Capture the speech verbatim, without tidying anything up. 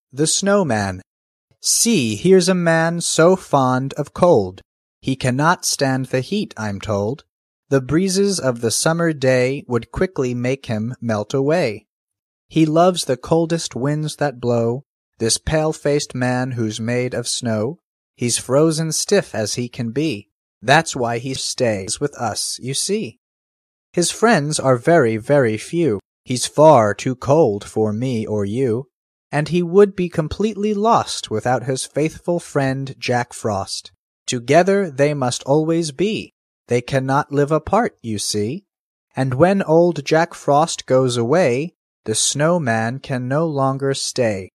The Snowman. See, here's a man so fond of cold, he cannot stand the heat, I'm told. The breezes of the summer day would quickly make him melt away. He loves the coldest winds that blow, this pale-faced man who's made of snow. He's frozen stiff as he can be, that's why he stays with us, you see. His friends are very, very few, he's far too cold for me or you, and he would be completely lost without his faithful friend Jack Frost. Together they must always be, they cannot live apart, you see. And when old Jack Frost goes away, the Snowman can no longer stay.